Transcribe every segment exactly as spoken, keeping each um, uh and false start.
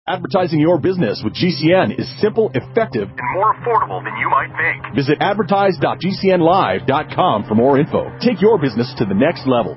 Advertising your business with G C N is simple, effective, and more affordable than you might think. Visit advertise dot g c n live dot com for more info. Take your business to the next level.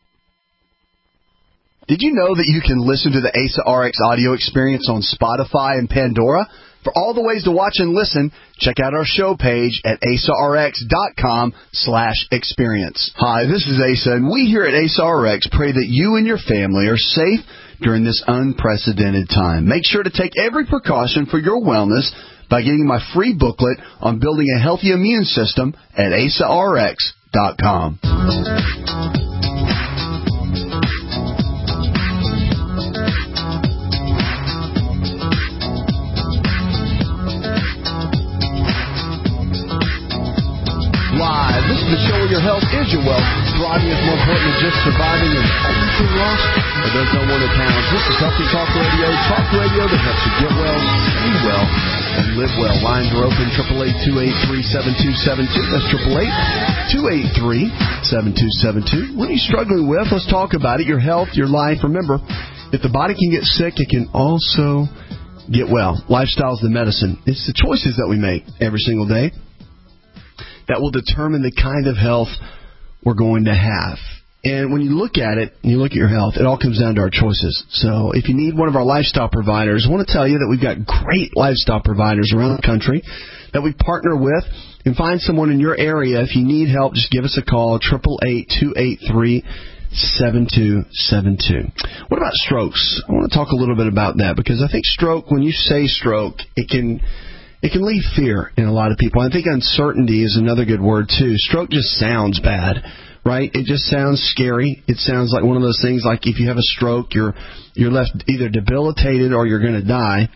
Did you know that you can listen to the A S A R X audio experience on Spotify and Pandora? For all the ways to watch and listen, check out our show page at asarx.com slash experience. Hi, this is Asa, and we here at A S A R X pray that you and your family are safe during this unprecedented time. Make sure to take every precaution for your wellness by getting my free booklet on building a healthy immune system at asarx dot com. Live. This is the show where your health is your wealth. Thriving is more important than just surviving and only being lost. But there's no one that counts. This is Healthy Talk Radio. Talk radio that helps you get well, stay well, and live well. Lines are open, eight eight eight, two eight three, seven two seven two. That's eight eight eight, two eight three, seven two seven two. What are you struggling with? Let's talk about it. Your health, your life. Remember, if the body can get sick, it can also get well. Lifestyle is the medicine. It's the choices that we make every single day that will determine the kind of health we're going to have. And when you look at it, and you look at your health, it all comes down to our choices. So if you need one of our lifestyle providers, I want to tell you that we've got great lifestyle providers around the country that we partner with. And find someone in your area. If you need help, just give us a call, eight eight eight, two eight three, seven two seven two. What about strokes? I want to talk a little bit about that, because I think stroke, when you say stroke, it can... It can leave fear in a lot of people. I think uncertainty is another good word, too. Stroke just sounds bad, right? It just sounds scary. It sounds like one of those things like if you have a stroke, you're you're left either debilitated or you're going to die.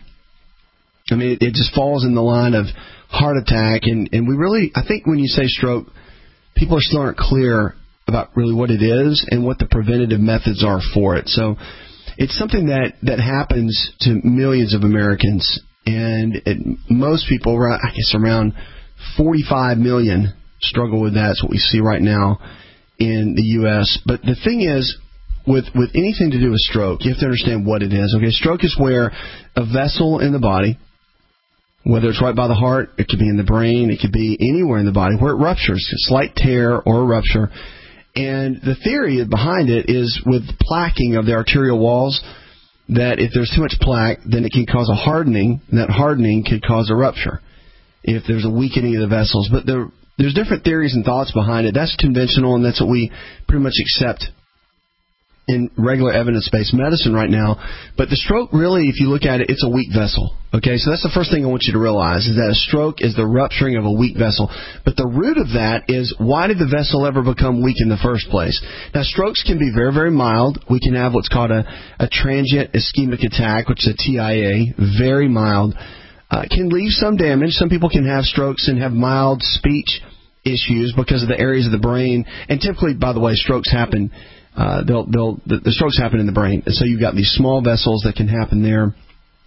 I mean, it, it just falls in the line of heart attack. And, and we really, I think when you say stroke, people still aren't clear about really what it is and what the preventative methods are for it. So it's something that, that happens to millions of Americans. And it, most people, I guess around forty-five million, struggle with that. That's what we see right now in the U S But the thing is, with with anything to do with stroke, you have to understand what it is. Okay, stroke is where a vessel in the body, whether it's right by the heart, it could be in the brain, it could be anywhere in the body, where it ruptures, a slight tear or a rupture. And the theory behind it is with plaquing of the arterial walls, that if there's too much plaque, then it can cause a hardening, and that hardening could cause a rupture if there's a weakening of the vessels. But there, there's different theories and thoughts behind it. That's conventional, and that's what we pretty much accept in regular evidence-based medicine right now. But the stroke, really, if you look at it, it's a weak vessel. Okay, so that's the first thing I want you to realize, is that a stroke is the rupturing of a weak vessel. But the root of that is, why did the vessel ever become weak in the first place? Now, strokes can be very, very mild. We can have what's called a, a transient ischemic attack, which is a T I A, very mild. Uh, can leave some damage. Some people can have strokes and have mild speech issues because of the areas of the brain. And typically, by the way, strokes happen Uh, they'll, they'll, the, the strokes happen in the brain. And so you've got these small vessels that can happen there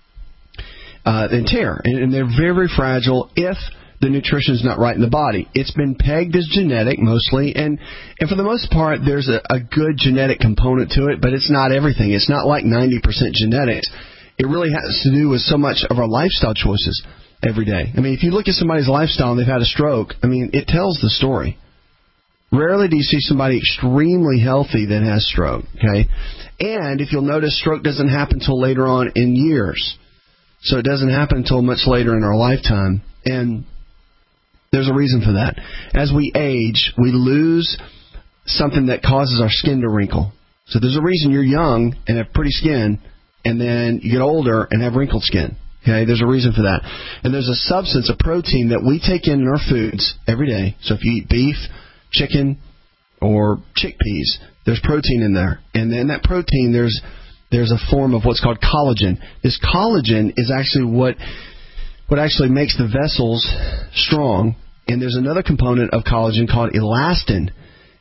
uh, and tear. And, and they're very, very fragile if the nutrition is not right in the body. It's been pegged as genetic mostly. And, and for the most part, there's a, a good genetic component to it, but it's not everything. It's not like ninety percent genetics. It really has to do with so much of our lifestyle choices every day. I mean, if you look at somebody's lifestyle and they've had a stroke, I mean, it tells the story. Rarely do you see somebody extremely healthy that has stroke, okay? And if you'll notice, stroke doesn't happen until later on in years. So it doesn't happen until much later in our lifetime. And there's a reason for that. As we age, we lose something that causes our skin to wrinkle. So there's a reason you're young and have pretty skin, and then you get older and have wrinkled skin. Okay, there's a reason for that. And there's a substance, a protein that we take in in our foods every day. So if you eat beef, chicken, or chickpeas, there's protein in there. And in that protein, there's there's a form of what's called collagen. This collagen is actually what what actually makes the vessels strong. And there's another component of collagen called elastin.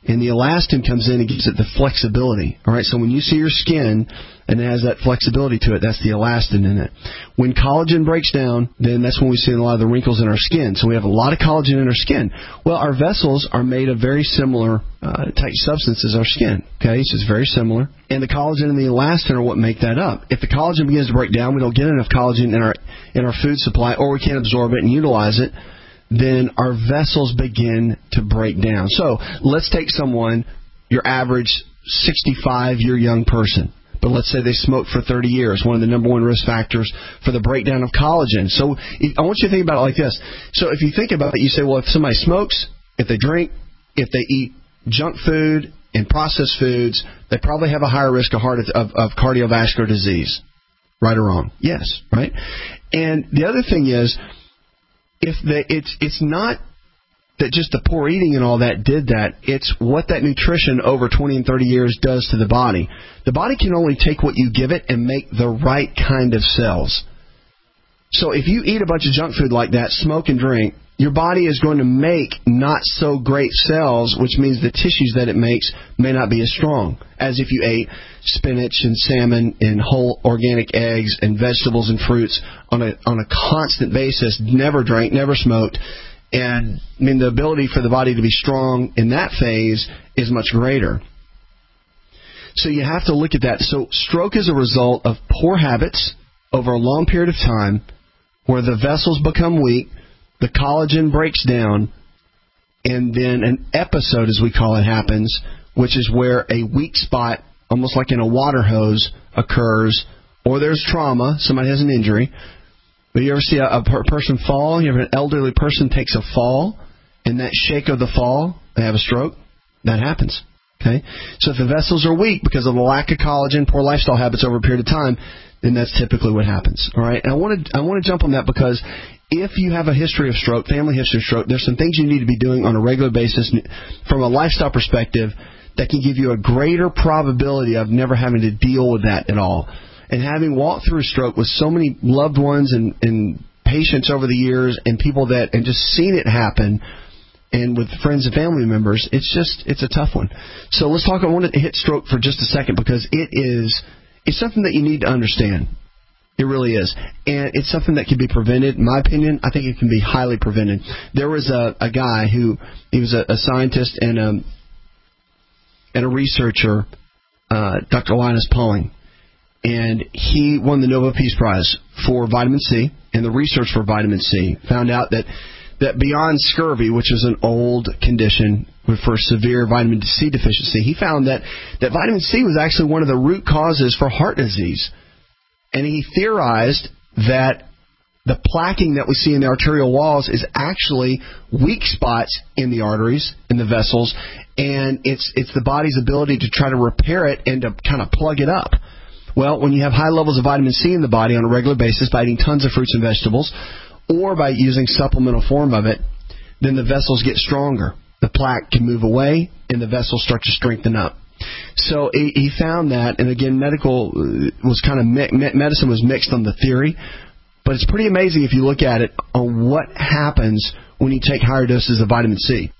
And the elastin comes in and gives it the flexibility. All right, so when you see your skin and it has that flexibility to it, that's the elastin in it. When collagen breaks down, then that's when we see a lot of the wrinkles in our skin. So we have a lot of collagen in our skin. Well, our vessels are made of very similar uh, type substance as our skin. Okay, so it's very similar. And the collagen and the elastin are what make that up. If the collagen begins to break down, we don't get enough collagen in our in our food supply, or we can't absorb it and utilize it, then our vessels begin to break down. So let's take someone, your average sixty-five-year young person, but let's say they smoked for thirty years, one of the number one risk factors for the breakdown of collagen. So I want you to think about it like this. So if you think about it, you say, well, if somebody smokes, if they drink, if they eat junk food and processed foods, they probably have a higher risk of, heart, of, of cardiovascular disease. Right or wrong? Yes, right? And the other thing is, if the, it's it's not that just the poor eating and all that did that, it's what that nutrition over twenty and thirty years does to the body. The body can only take what you give it and make the right kind of cells. So if you eat a bunch of junk food like that, smoke and drink, your body is going to make not so great cells, which means the tissues that it makes may not be as strong as if you ate spinach and salmon and whole organic eggs and vegetables and fruits on a on a constant basis, never drank, never smoked. And I mean, the ability for the body to be strong in that phase is much greater. So you have to look at that. So stroke is a result of poor habits over a long period of time where the vessels become weak, the collagen breaks down, and then an episode, as we call it, happens, which is where a weak spot, almost like in a water hose, occurs, or there's trauma, somebody has an injury. But you ever see a, a per- person fall? You ever an elderly person takes a fall, and that shake of the fall, they have a stroke? That happens. Okay? So if the vessels are weak because of the lack of collagen, poor lifestyle habits over a period of time, then that's typically what happens. All right? And I want to I want to jump on that because if you have a history of stroke, family history of stroke, there's some things you need to be doing on a regular basis from a lifestyle perspective that can give you a greater probability of never having to deal with that at all. And having walked through a stroke with so many loved ones and, and patients over the years and people that, and just seen it happen, and with friends and family members, it's just, it's a tough one. So let's talk, I want to hit stroke for just a second because it is, it's something that you need to understand. It really is. And it's something that can be prevented. In my opinion, I think it can be highly prevented. There was a, a guy who, he was a, a scientist and a, and a researcher, uh, Doctor Linus Pauling. And he won the Nobel Peace Prize for vitamin C and the research for vitamin C. Found out that, that beyond scurvy, which is an old condition for severe vitamin C deficiency, he found that, that vitamin C was actually one of the root causes for heart disease. And he theorized that the plaquing that we see in the arterial walls is actually weak spots in the arteries, in the vessels, and it's it's the body's ability to try to repair it and to kind of plug it up. Well, when you have high levels of vitamin C in the body on a regular basis by eating tons of fruits and vegetables or by using supplemental form of it, then the vessels get stronger. The plaque can move away and the vessels start to strengthen up. So he, he found that, and again, medical was kind of mi- medicine was mixed on the theory, but it's pretty amazing if you look at it on what happens when you take higher doses of vitamin C.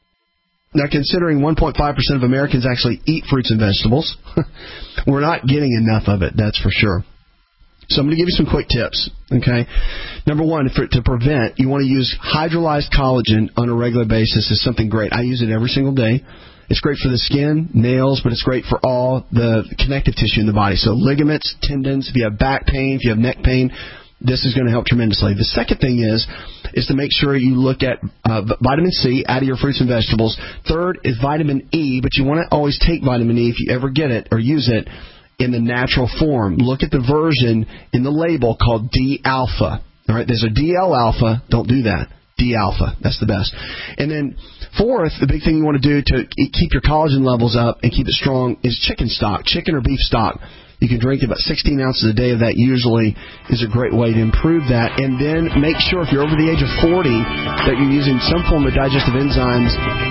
Now, considering one point five percent of Americans actually eat fruits and vegetables, we're not getting enough of it, that's for sure. So I'm going to give you some quick tips, okay? Number one, for, to prevent, you want to use hydrolyzed collagen on a regular basis is something great. I use it every single day. It's great for the skin, nails, but it's great for all the connective tissue in the body. So ligaments, tendons, if you have back pain, if you have neck pain, this is going to help tremendously. The second thing is is to make sure you look at uh, vitamin C out of your fruits and vegetables. Third is vitamin E, but you want to always take vitamin E if you ever get it or use it in the natural form. Look at the version in the label called D-alpha. All right, there's a D L-alpha. Don't do that. D-alpha. That's the best. And then fourth, the big thing you want to do to keep your collagen levels up and keep it strong is chicken stock, chicken or beef stock. You can drink about sixteen ounces a day of that usually is a great way to improve that. And then make sure if you're over the age of forty that you're using some form of digestive enzymes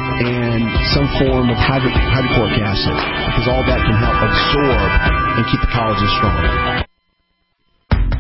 and some form of hydro- hydrochloric acid because all that can help absorb and keep the collagen strong.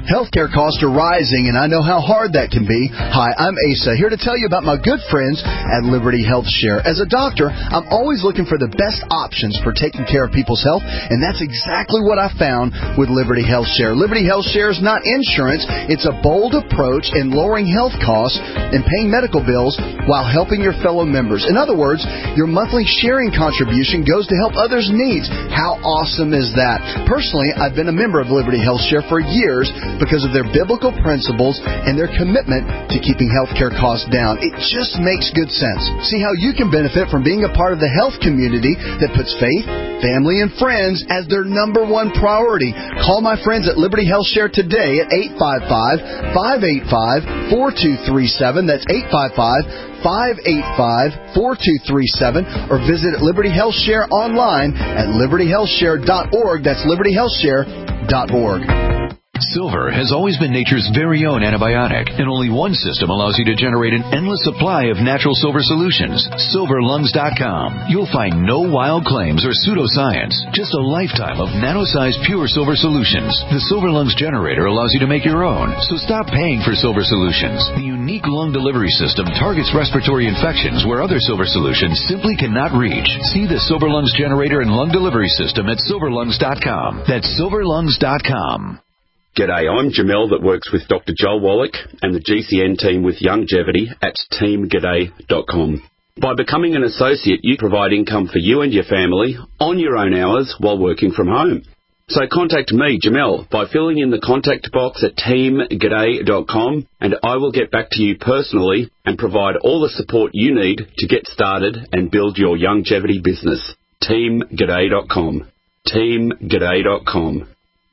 Healthcare costs are rising, and I know how hard that can be. Hi, I'm Asa, here to tell you about my good friends at Liberty Health Share. As a doctor, I'm always looking for the best options for taking care of people's health, and that's exactly what I found with Liberty Health Share. Liberty Health Share is not insurance. It's a bold approach in lowering health costs and paying medical bills while helping your fellow members. In other words, your monthly sharing contribution goes to help others' needs. How awesome is that? Personally, I've been a member of Liberty Health Share for years because of their biblical principles and their commitment to keeping healthcare costs down. It just makes good sense. See how you can benefit from being a part of the health community that puts faith, family, and friends as their number one priority. Call my friends at Liberty Health Share today at eight five five, five eight five, four two three seven. That's eight five five, five eight five, four two three seven, or visit Liberty Health Share online at liberty health share dot org. That's liberty health share dot org. Silver has always been nature's very own antibiotic, and only one system allows you to generate an endless supply of natural silver solutions. silver lungs dot com. You'll find no wild claims or pseudoscience, just a lifetime of nano-sized pure silver solutions. The Silver Lungs generator allows you to make your own, so stop paying for silver solutions. The unique lung delivery system targets respiratory infections where other silver solutions simply cannot reach. See the Silver Lungs generator and lung delivery system at silver lungs dot com. That's silver lungs dot com. G'day, I'm Jamel that works with Doctor Joel Wallach and the G C N team with Longevity at team g'day dot com. By becoming an associate, you provide income for you and your family on your own hours while working from home. So contact me, Jamel, by filling in the contact box at team g'day dot com, and I will get back to you personally and provide all the support you need to get started and build your longevity business. team g'day dot com. team g'day dot com.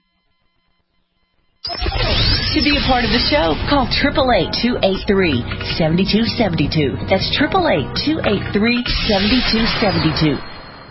To be a part of the show, call eight eight eight, two eight three, seven two seven two. That's eight eight eight, two eight three, seven two seven two.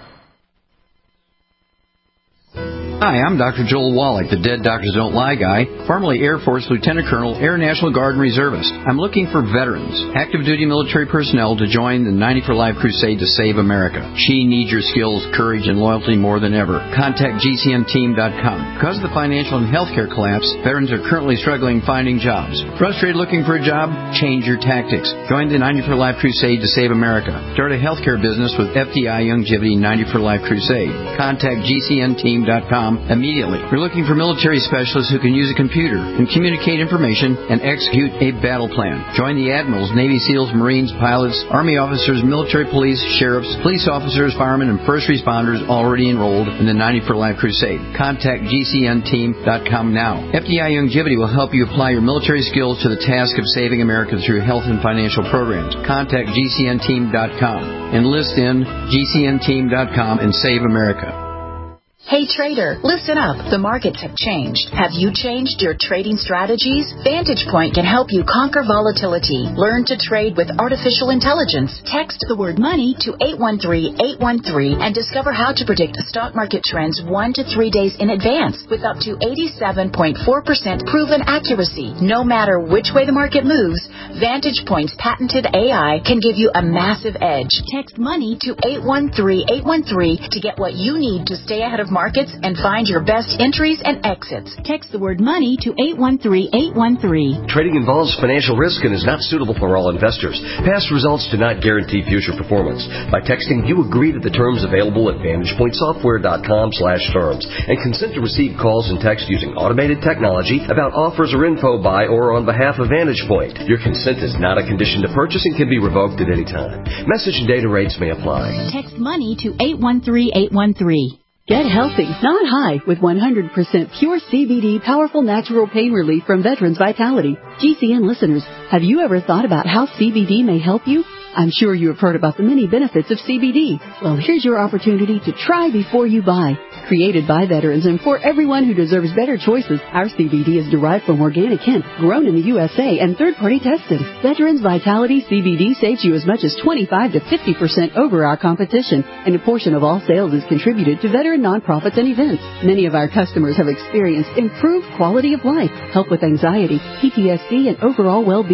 Hi, I'm Doctor Joel Wallach, the Dead Doctors Don't Lie guy, formerly Air Force Lieutenant Colonel, Air National Guard and Reservist. I'm looking for veterans, active duty military personnel to join the ninety for Life crusade to save America. She needs your skills, courage, and loyalty more than ever. Contact G C N team dot com. Because of the financial and healthcare collapse, veterans are currently struggling finding jobs. Frustrated looking for a job? Change your tactics. Join the ninety for Life crusade to save America. Start a healthcare business with F D I Longevity ninety for Life crusade. Contact G C N team dot com immediately. We're looking for military specialists who can use a computer and communicate information and execute a battle plan. Join the admirals, Navy SEALs, Marines, pilots, Army officers, military police, sheriffs, police officers, firemen, and first responders already enrolled in the ninety for Life crusade. Contact G C N team dot com now. F D I Longevity will help you apply your military skills to the task of saving America through health and financial programs. Contact G C N team dot com. Enlist in G C N team dot com and save America. Hey trader, listen up. The markets have changed. Have you changed your trading strategies? Vantage Point can help you conquer volatility. Learn to trade with artificial intelligence. Text the word money to eight one three, eight one three and discover how to predict stock market trends one to three days in advance with up to eighty-seven point four percent proven accuracy. No matter which way the market moves, Vantage Point's patented A I can give you a massive edge. Text money to eight one three, eight one three to get what you need to stay ahead of markets and find your best entries and exits. Text the word money to eight one three, eight one three. Trading involves financial risk and is not suitable for all investors. Past results do not guarantee future performance. By texting, you agree to the terms available at vantage point software dot com slash terms and consent to receive calls and texts using automated technology about offers or info by or on behalf of Vantage Point. Your consent is not a condition to purchase and can be revoked at any time. Message and data rates may apply. Text money to eight one three, eight one three. Get healthy, not high, with one hundred percent pure C B D powerful natural pain relief from Veterans Vitality. G C N listeners, have you ever thought about how C B D may help you? I'm sure you have heard about the many benefits of C B D. Well, here's your opportunity to try before you buy. Created by veterans and for everyone who deserves better choices, our C B D is derived from organic hemp, grown in the U S A, and third-party tested. Veterans Vitality C B D saves you as much as twenty-five to fifty percent over our competition, and a portion of all sales is contributed to veteran nonprofits and events. Many of our customers have experienced improved quality of life, help with anxiety, P T S D, and overall well-being.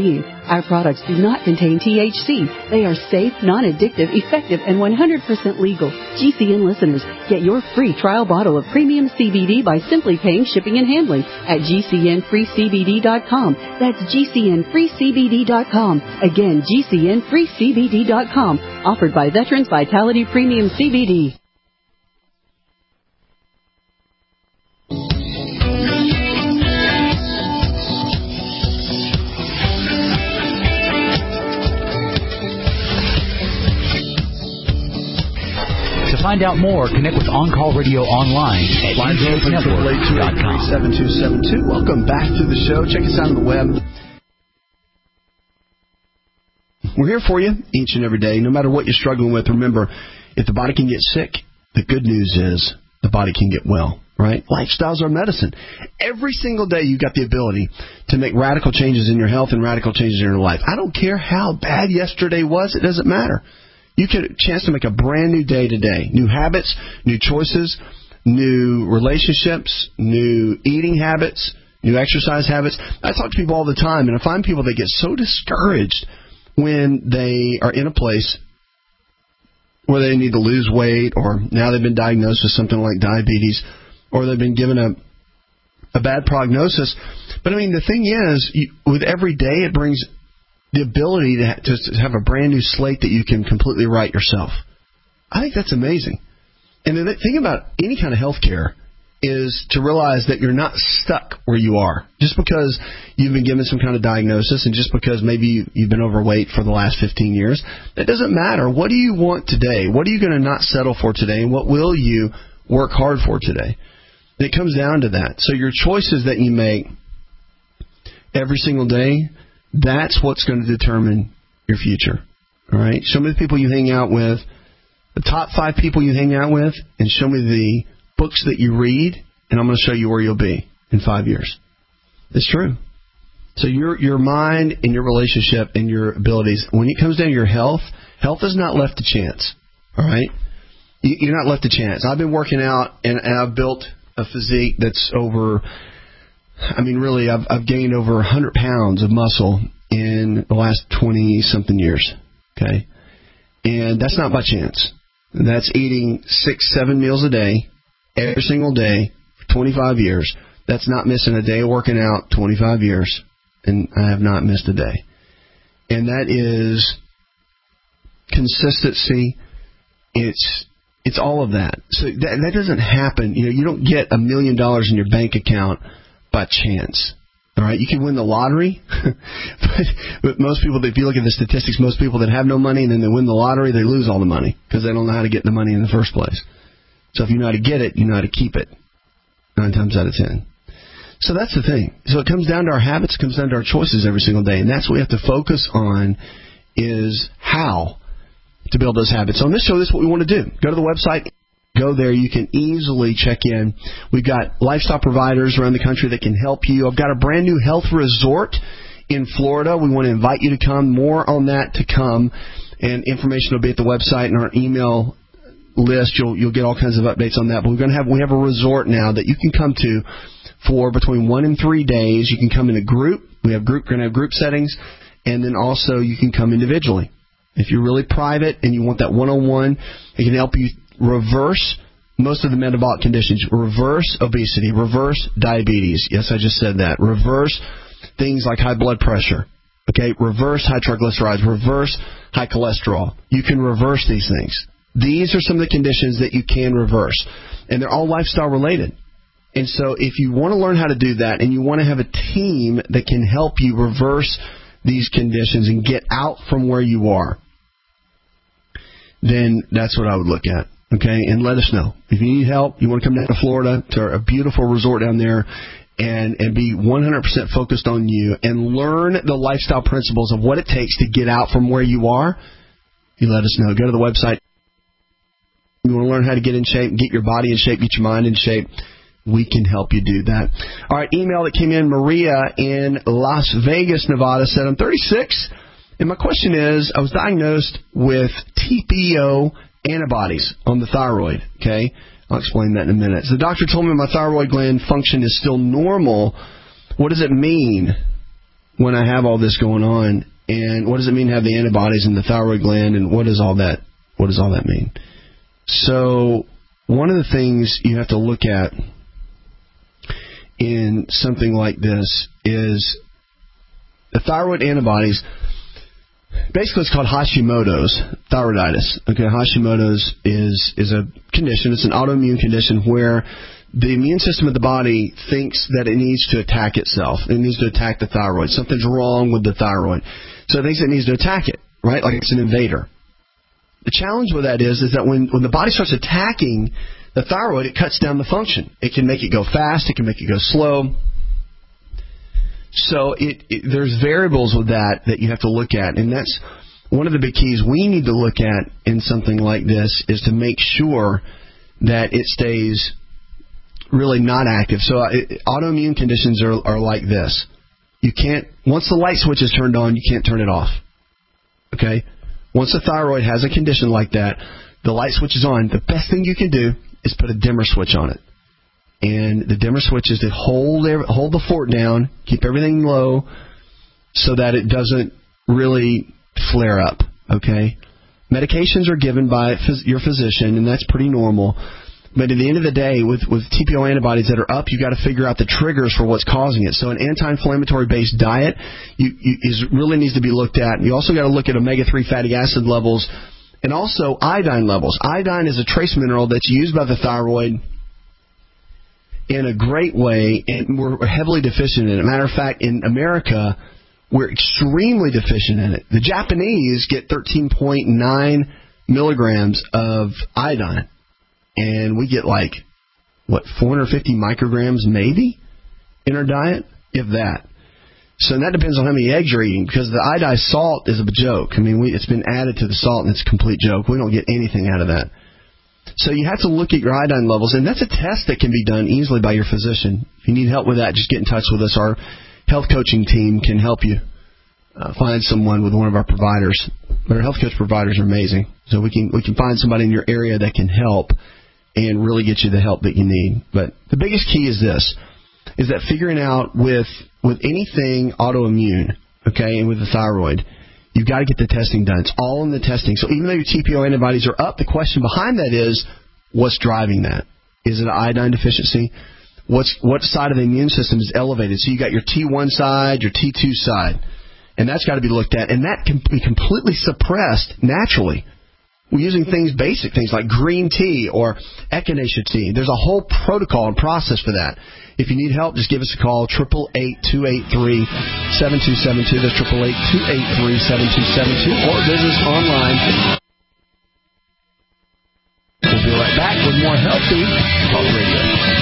Our products do not contain T H C. They are safe, non-addictive, effective, and one hundred percent legal. G C N listeners, get your free trial bottle of premium C B D by simply paying shipping and handling at G C N free C B D dot com. That's G C N free C B D dot com. Again, G C N free C B D dot com. Offered by Veterans Vitality Premium C B D. To find out more, connect with On Call Radio online at intake network dot com. seven two seven two. Welcome back to the show. Check us out on the web. We're here for you each and every day, no matter what you're struggling with. Remember, if the body can get sick, the good news is the body can get well, right? Lifestyles are medicine. Every single day you've got the ability to make radical changes in your health and radical changes in your life. I don't care how bad yesterday was. It doesn't matter. You get a chance to make a brand new day today. New habits, new choices, new relationships, new eating habits, new exercise habits. I talk to people all the time, and I find people that get so discouraged when they are in a place where they need to lose weight, or now they've been diagnosed with something like diabetes, or they've been given a a bad prognosis. But, I mean, the thing is, you, with every day, it brings the ability to, to have a brand new slate that you can completely write yourself. I think that's amazing. And the thing about any kind of health care is to realize that you're not stuck where you are. Just because you've been given some kind of diagnosis and just because maybe you, you've been overweight for the last fifteen years, that doesn't matter. What do you want today? What are you going to not settle for today? And what will you work hard for today? And it comes down to that. So your choices that you make every single day, that's what's going to determine your future. All right? Show me the people you hang out with, the top five people you hang out with, and show me the books that you read, and I'm going to show you where you'll be in five years. It's true. So your your mind and your relationship and your abilities, when it comes down to your health, health is not left to chance. All right? You're not left to chance. I've been working out, and, and I've built a physique that's over, I mean, really, I've, I've gained over one hundred pounds of muscle in the last twenty-something years. Okay? And that's not by chance. That's eating six, seven meals a day, every single day, for twenty-five years. That's not missing a day of working out, twenty-five years, and I have not missed a day. And that is consistency. It's it's all of that. So that, that doesn't happen. You know, you don't get a million dollars in your bank account by chance. All right, you can win the lottery, but, but most people, if you look at the statistics, most people that have no money and then they win the lottery, they lose all the money because they don't know how to get the money in the first place. So if you know how to get it, you know how to keep it, nine times out of ten. So that's the thing. So it comes down to our habits, it comes down to our choices every single day, and that's what we have to focus on is how to build those habits. So on this show, this is what we want to do. Go to the website. Go there. You can easily check in. We've got lifestyle providers around the country that can help you. I've got a brand new health resort in Florida. We want to invite you to come. More on that to come. And information will be at the website and our email list. You'll you'll get all kinds of updates on that. But we're going to have we have a resort now that you can come to for between one and three days. You can come in a group. We have group. We're going to have group settings, and then also you can come individually. If you're really private and you want that one-on-one, it can help you reverse most of the metabolic conditions, reverse obesity, reverse diabetes. Yes, I just said that. Reverse things like high blood pressure. Okay, reverse high triglycerides, reverse high cholesterol. You can reverse these things. These are some of the conditions that you can reverse, and they're all lifestyle related. And so if you want to learn how to do that and you want to have a team that can help you reverse these conditions and get out from where you are, then that's what I would look at. Okay, and let us know. If you need help, you want to come down to Florida, to a beautiful resort down there, and, and be one hundred percent focused on you and learn the lifestyle principles of what it takes to get out from where you are, you let us know. Go to the website. You want to learn how to get in shape, get your body in shape, get your mind in shape, we can help you do that. All right, email that came in, Maria in Las Vegas, Nevada, said, I'm thirty-six, and my question is, I was diagnosed with T P O antibodies on the thyroid, okay? I'll explain that in a minute. So the doctor told me my thyroid gland function is still normal. What does it mean when I have all this going on? And what does it mean to have the antibodies in the thyroid gland, and what does all that what does all that mean? So one of the things you have to look at in something like this is the thyroid antibodies. Basically, it's called Hashimoto's thyroiditis. Okay, Hashimoto's is is a condition. It's an autoimmune condition where the immune system of the body thinks that it needs to attack itself. It needs to attack the thyroid. Something's wrong with the thyroid. So it thinks it needs to attack it, right? Like it's an invader. The challenge with that is, is that when, when the body starts attacking the thyroid, it cuts down the function. It can make it go fast. It can make it go slow. So it, it, there's variables with that that you have to look at. And that's one of the big keys we need to look at in something like this is to make sure that it stays really not active. So it, autoimmune conditions are, are like this. You can't, once the light switch is turned on, you can't turn it off. Okay? Once the thyroid has a condition like that, the light switch is on. The best thing you can do is put a dimmer switch on it. And the dimmer switch is to hold hold the fort down, keep everything low so that it doesn't really flare up. Okay? Medications are given by phys- your physician, and that's pretty normal. But at the end of the day, with, with T P O antibodies that are up, you've got to figure out the triggers for what's causing it. So an anti-inflammatory based diet you, you, is really needs to be looked at. You also got to look at omega three fatty acid levels and also iodine levels. Iodine is a trace mineral that's used by the thyroid in a great way, and we're heavily deficient in it. Matter of fact, in America, we're extremely deficient in it. The Japanese get thirteen point nine milligrams of iodine. And we get like, what, four hundred fifty micrograms maybe in our diet, if that. So that depends on how many eggs you're eating, because the iodized salt is a joke. I mean, we, it's been added to the salt, and it's a complete joke. We don't get anything out of that. So you have to look at your iodine levels, and that's a test that can be done easily by your physician. If you need help with that, just get in touch with us. Our health coaching team can help you uh, find someone with one of our providers. But our health coach providers are amazing. So we can we can find somebody in your area that can help and really get you the help that you need. But the biggest key is this, is that figuring out with with anything autoimmune, okay, and with the thyroid, you've got to get the testing done. It's all in the testing. So even though your T P O antibodies are up, the question behind that is, what's driving that? Is it an iodine deficiency? What's what side of the immune system is elevated? So you got your T one side, your T two side, and that's got to be looked at. And that can be completely suppressed naturally. We're using things, basic things like green tea or echinacea tea. There's a whole protocol and process for that. If you need help, just give us a call, eight eight eight, two eight three, seven two seven two. That's eight eight eight, two eight three, seven two seven two. Or visit us online. We'll be right back with more Healthy Talk Radio.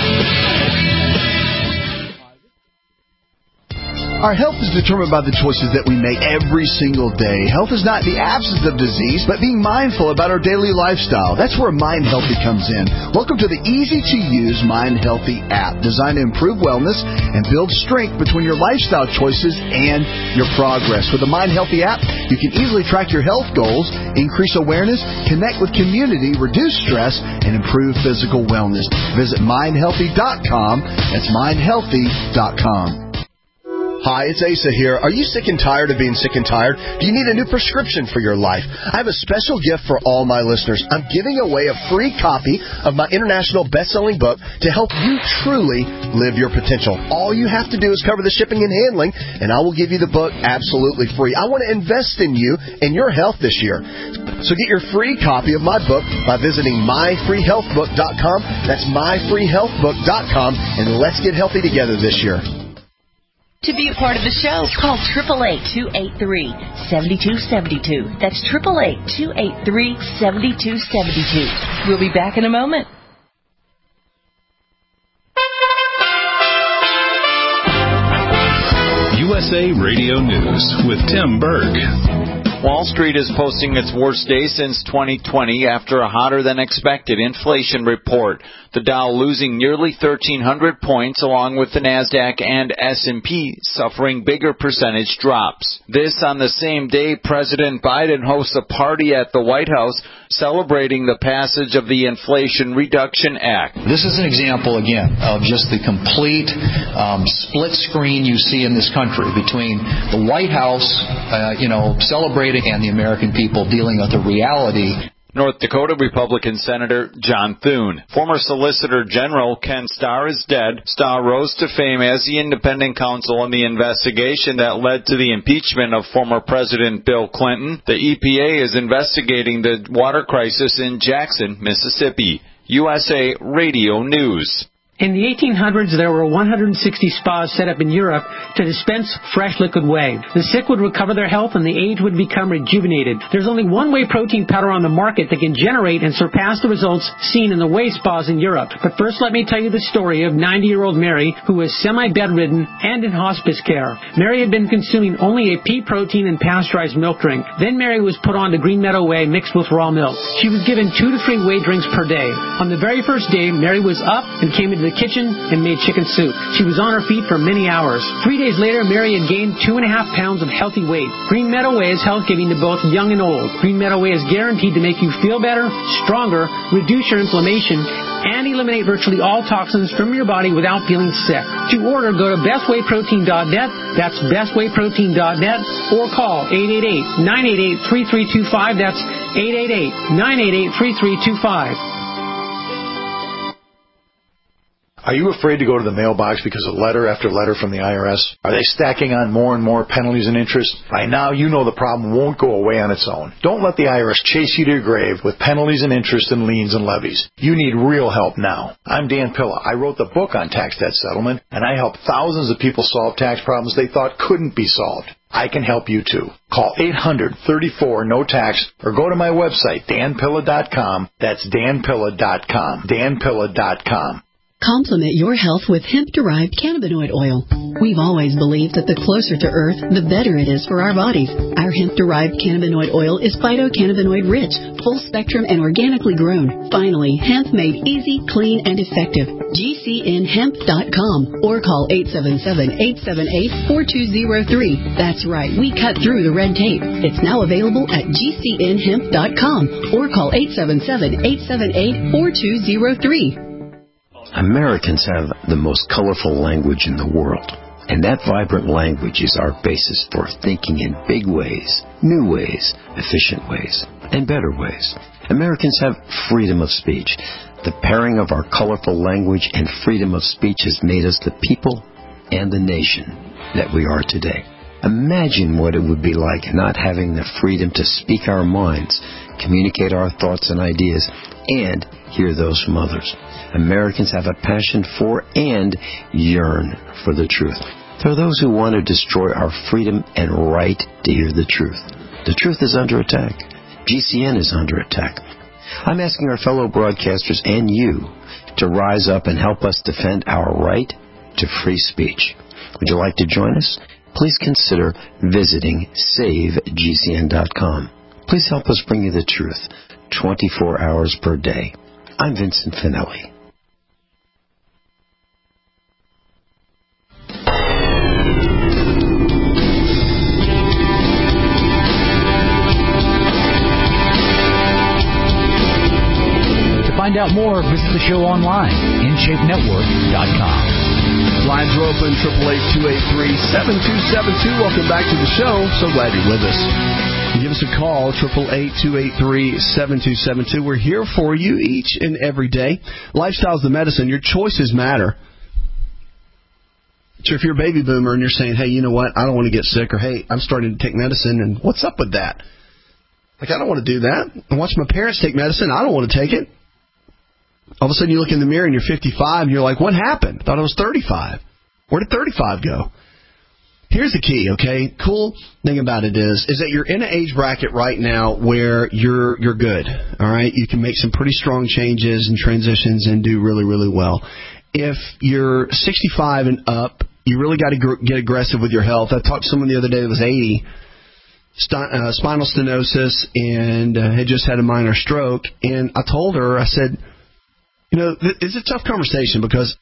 Our health is determined by the choices that we make every single day. Health is not the absence of disease, but being mindful about our daily lifestyle. That's where Mind Healthy comes in. Welcome to the easy-to-use Mind Healthy app, designed to improve wellness and build strength between your lifestyle choices and your progress. With the Mind Healthy app, you can easily track your health goals, increase awareness, connect with community, reduce stress, and improve physical wellness. Visit mind healthy dot com. That's mind healthy dot com. Hi, it's Asa here. Are you sick and tired of being sick and tired? Do you need a new prescription for your life? I have a special gift for all my listeners. I'm giving away a free copy of my international best-selling book to help you truly live your potential. All you have to do is cover the shipping and handling, and I will give you the book absolutely free. I want to invest in you and your health this year. So get your free copy of my book by visiting my free health book dot com. That's my free health book dot com, and let's get healthy together this year. To be a part of the show, call eight eight eight, two eight three, seven two seven two. That's eight eight eight, two eight three, seven two seven two. We'll be back in a moment. U S A Radio News with Tim Berg. Wall Street is posting its worst day since twenty twenty after a hotter-than-expected inflation report. The Dow losing nearly thirteen hundred points, along with the NASDAQ and S and P suffering bigger percentage drops. This on the same day President Biden hosts a party at the White House celebrating the passage of the Inflation Reduction Act. This is an example, again, of just the complete um, split screen you see in this country between the White House, uh, you know, celebrating and the American people dealing with the reality. North Dakota Republican Senator John Thune. Former Solicitor General Ken Starr is dead. Starr rose to fame as the independent counsel in the investigation that led to the impeachment of former President Bill Clinton. The E P A is investigating the water crisis in Jackson, Mississippi. U S A Radio News. In the eighteen hundreds, there were one hundred sixty spas set up in Europe to dispense fresh liquid whey. The sick would recover their health and the aged would become rejuvenated. There's only one whey protein powder on the market that can generate and surpass the results seen in the whey spas in Europe. But first, let me tell you the story of ninety-year-old Mary, who was semi-bedridden and in hospice care. Mary had been consuming only a pea protein and pasteurized milk drink. Then Mary was put on to Green Meadow Whey mixed with raw milk. She was given two to three whey drinks per day. On the very first day, Mary was up and came into the kitchen and made chicken soup. She was on her feet for many hours. Three days later, Mary had gained two and a half pounds of healthy weight. Green Meadow Whey is health-giving to both young and old. Green Meadow Whey is guaranteed to make you feel better, stronger, reduce your inflammation, and eliminate virtually all toxins from your body without feeling sick. To order, go to best whey protein dot net. That's best whey protein dot net, or call eight eight eight, nine eight eight, three three two five. That's eight eight eight, nine eight eight, three three two five. Are you afraid to go to the mailbox because of letter after letter from the I R S? Are they stacking on more and more penalties and interest? By now, you know the problem won't go away on its own. Don't let the I R S chase you to your grave with penalties and interest and liens and levies. You need real help now. I'm Dan Pilla. I wrote the book on tax debt settlement, and I help thousands of people solve tax problems they thought couldn't be solved. I can help you too. Call eight hundred, thirty-four, no tax or go to my website, dan pilla dot com. That's dan pilla dot com. dan pilla dot com. Complement your health with hemp-derived cannabinoid oil. We've always believed that the closer to Earth, the better it is for our bodies. Our hemp-derived cannabinoid oil is phytocannabinoid-rich, full-spectrum, and organically grown. Finally, hemp made easy, clean, and effective. G C N hemp dot com or call eight seven seven, eight seven eight, four two zero three. That's right, we cut through the red tape. It's now available at G C N hemp dot com or call eight seven seven, eight seven eight, four two zero three. Americans have the most colorful language in the world, and that vibrant language is our basis for thinking in big ways, new ways, efficient ways, and better ways. Americans have freedom of speech. The pairing of our colorful language and freedom of speech has made us the people and the nation that we are today. Imagine what it would be like not having the freedom to speak our minds, communicate our thoughts and ideas, and hear those from others. Americans have a passion for and yearn for the truth. There are those who want to destroy our freedom and right to hear the truth. The truth is under attack. G C N is under attack. I'm asking our fellow broadcasters and you to rise up and help us defend our right to free speech. Would you like to join us? Please consider visiting save G C N dot com. Please help us bring you the truth twenty-four hours per day. I'm Vincent Finelli. To find out more, visit the show online, in shape network dot com. Lines are open, eight eight eight, two eight three, seven two seven two. Welcome back to the show. So glad you're with us. Give us a call, eight eight eight, two eight three, seven two seven two. We're here for you each and every day. Lifestyle's the medicine. Your choices matter. So if you're a baby boomer and you're saying, hey, you know what, I don't want to get sick, or hey, I'm starting to take medicine, and what's up with that? Like, I don't want to do that. I watch my parents take medicine. I don't want to take it. All of a sudden you look in the mirror and you're fifty-five and you're like, what happened? I thought I was thirty-five. Where did thirty-five go? Here's the key, okay? Cool thing about it is, is that you're in an age bracket right now where you're you're good, all right? You can make some pretty strong changes and transitions and do really, really well. If you're sixty-five and up, you really got to gr- get aggressive with your health. I talked to someone the other day that was eighty, st- uh, spinal stenosis and uh, had just had a minor stroke. And I told her, I said, you know, th- it's a tough conversation because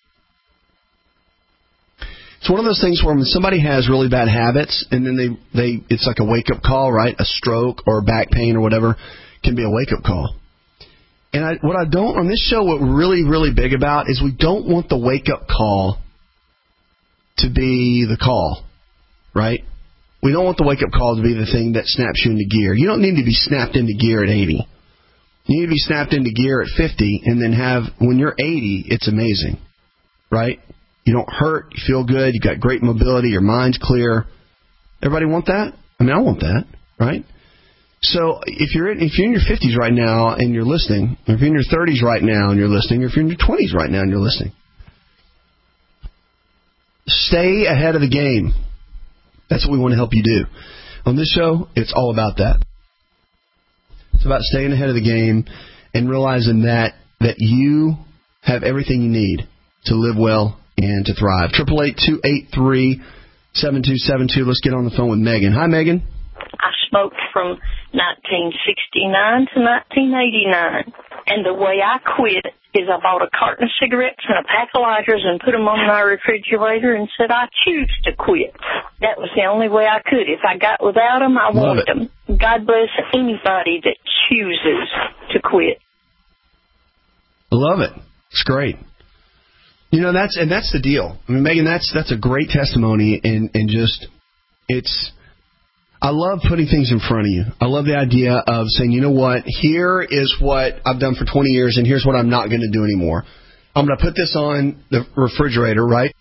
it's one of those things where when somebody has really bad habits and then they, they it's like a wake-up call, right? A stroke or back pain or whatever can be a wake-up call. And I, what I don't, on this show, what we're really, really big about is we don't want the wake-up call to be the call, right? We don't want the wake-up call to be the thing that snaps you into gear. You don't need to be snapped into gear at eighty. You need to be snapped into gear at fifty and then have, when you're eighty, it's amazing, right? You don't hurt, you feel good, you got great mobility, your mind's clear. Everybody want that? I mean, I want that, right? So if you're in, if you're in your fifties right now and you're listening, or if you're in your thirties right now and you're listening, or if you're in your twenties right now and you're listening, stay ahead of the game. That's what we want to help you do. On this show, it's all about that. It's about staying ahead of the game and realizing that that you have everything you need to live well and to thrive. Triple eight two eight three seven two seven two. Let's get on the phone with Megan. Hi, Megan. I smoked from nineteen sixty-nine to nineteen eighty-nine, and the way I quit is I bought a carton of cigarettes and a pack of lighters and put them on my refrigerator and said I choose to quit. That was the only way I could. If I got without them, I wanted them. God bless anybody that chooses to quit. Love it. It's great. You know, that's and that's the deal. I mean, Megan, that's that's a great testimony, and, and just it's. I love putting things in front of you. I love the idea of saying, you know what, here is what I've done for twenty years, and here's what I'm not going to do anymore. I'm going to put this on the refrigerator, right?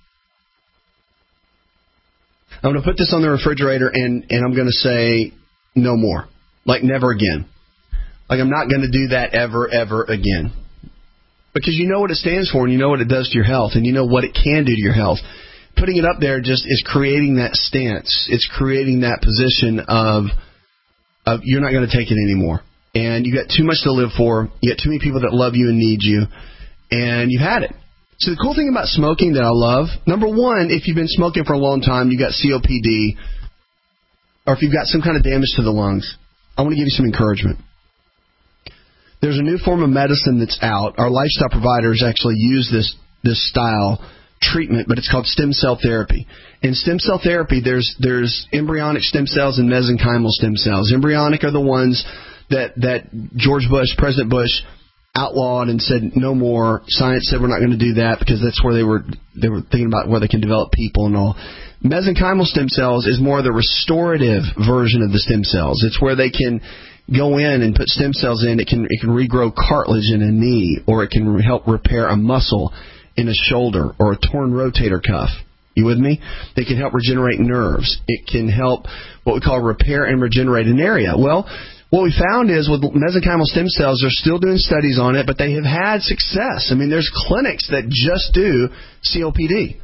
I'm going to put this on the refrigerator, and, and I'm going to say no more, like never again. Like I'm not going to do that ever, ever again. Because you know what it stands for, and you know what it does to your health, and you know what it can do to your health. Putting it up there just is creating that stance. It's creating that position of, of you're not going to take it anymore. And you got too much to live for. You got too many people that love you and need you. And you've had it. So the cool thing about smoking that I love, number one, if you've been smoking for a long time, you got C O P D, or if you've got some kind of damage to the lungs, I want to give you some encouragement. There's a new form of medicine that's out. Our lifestyle providers actually use this this style treatment, but it's called stem cell therapy. In stem cell therapy, there's there's embryonic stem cells and mesenchymal stem cells. Embryonic are the ones that, that George Bush, President Bush, outlawed and said no more. Science said we're not going to do that because that's where they were they were thinking about where they can develop people and all. Mesenchymal stem cells is more the restorative version of the stem cells. It's where they can go in and put stem cells in. It can it can regrow cartilage in a knee, or it can help repair a muscle in a shoulder or a torn rotator cuff. You with me? It can help regenerate nerves. It can help what we call repair and regenerate an area. Well, what we found is with mesenchymal stem cells, they're still doing studies on it, but they have had success. I mean, there's clinics that just do C O P D.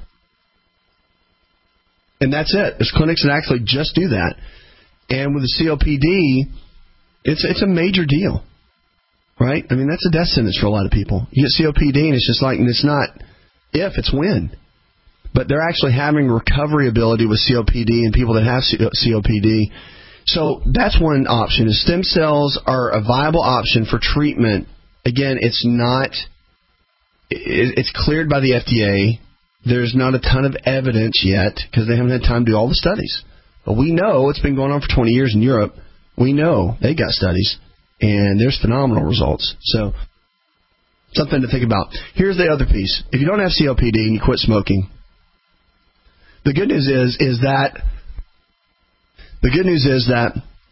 And that's it. There's clinics that actually just do that. And with the C O P D, it's it's a major deal. Right? I mean, that's a death sentence for a lot of people. You get C O P D, and it's just like, and it's not if, it's when. But they're actually having recovery ability with C O P D and people that have C O P D. So that's one option. Is stem cells are a viable option for treatment. Again, it's not, it's cleared by the F D A. There's not a ton of evidence yet because they haven't had time to do all the studies. But we know it's been going on for twenty years in Europe. We know they got studies. And there's phenomenal results. So, something to think about. Here's the other piece. If you don't have C O P D and you quit smoking, the good news is is that the good news is that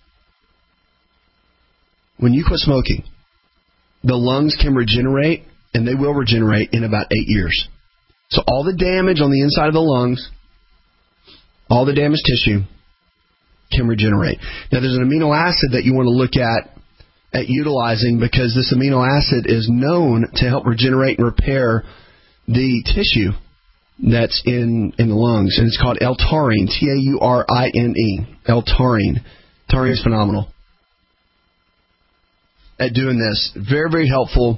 when you quit smoking, the lungs can regenerate, and they will regenerate in about eight years. So all the damage on the inside of the lungs, all the damaged tissue, can regenerate. Now, there's an amino acid that you want to look at at utilizing because this amino acid is known to help regenerate and repair the tissue that's in, in the lungs. And it's called L-taurine, T A U R I N E, L-taurine. Taurine is phenomenal at doing this. Very, very helpful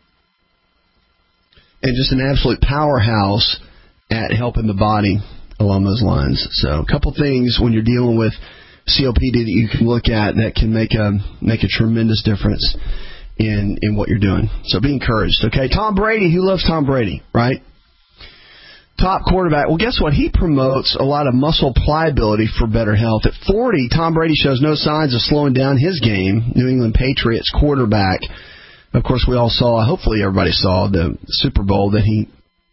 and just an absolute powerhouse at helping the body along those lines. So a couple things when you're dealing with C O P D that you can look at that can make a make a tremendous difference in in what you're doing. So be encouraged, okay? Tom Brady, who loves Tom Brady, right? Top quarterback. Well, guess what? He promotes a lot of muscle pliability for better health. At forty, Tom Brady shows no signs of slowing down his game. New England Patriots quarterback. Of course, we all saw, hopefully everybody saw the Super Bowl that he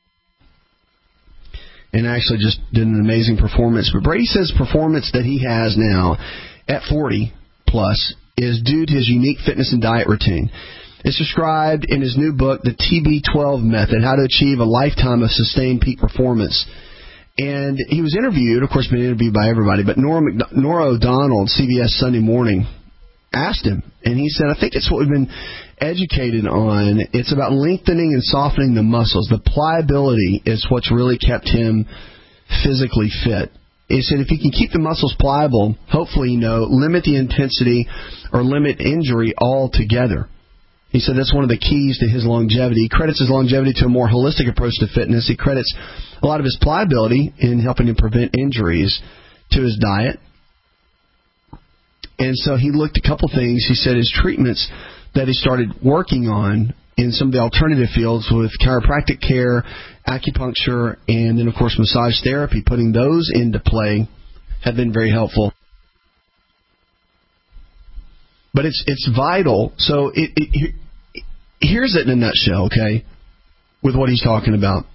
and actually just did an amazing performance. But Brady says performance that he has now at forty plus is due to his unique fitness and diet routine. It's described in his new book, The T B twelve Method, How to Achieve a Lifetime of Sustained Peak Performance. And he was interviewed, of course, been interviewed by everybody, but Nora, McD- Nora O'Donnell, C B S Sunday Morning, asked him, and he said, I think it's what we've been educated on. It's about lengthening and softening the muscles. The pliability is what's really kept him physically fit. He said if you can keep the muscles pliable, hopefully, you know, limit the intensity or limit injury altogether. He said that's one of the keys to his longevity. He credits his longevity to a more holistic approach to fitness. He credits a lot of his pliability in helping him prevent injuries to his diet. And so he looked at a couple things. He said his treatments that he started working on in some of the alternative fields with chiropractic care, acupuncture, and then, of course, massage therapy, putting those into play have been very helpful. But it's it's vital. So it, it, here's it in a nutshell, okay, with what he's talking about.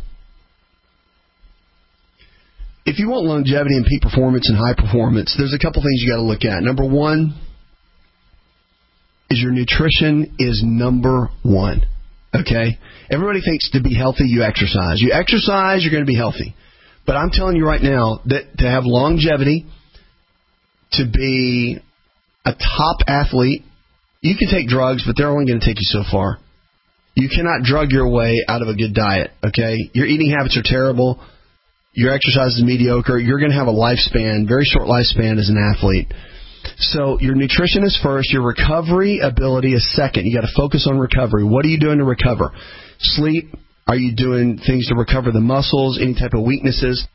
If you want longevity and peak performance and high performance, there's a couple things you got to look at. Number one is your nutrition is number one, okay? Everybody thinks to be healthy, you exercise. You exercise, you're going to be healthy. But I'm telling you right now that to have longevity, to be a top athlete, you can take drugs, but they're only going to take you so far. You cannot drug your way out of a good diet, okay? Your eating habits are terrible. Your exercise is mediocre. You're going to have a lifespan, very short lifespan as an athlete. So your nutrition is first. Your recovery ability is second. You got to focus on recovery. What are you doing to recover? Sleep. Are you doing things to recover the muscles, any type of weaknesses?